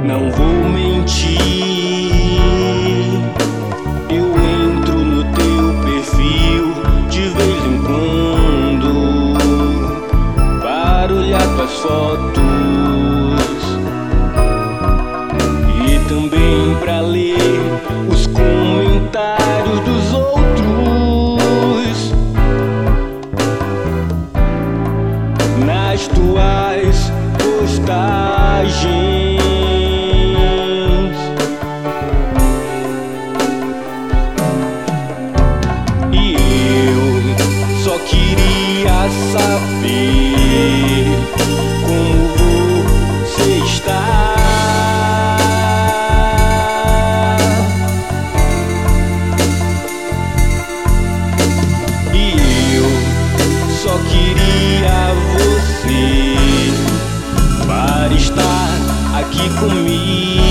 Não vou mentir, eu entro no teu perfil de vez em quando para olhar tuas fotos e também para ler os comentários dos outros nas tuas postagens. Só queria saber como você está. E eu só queria você para estar aqui comigo.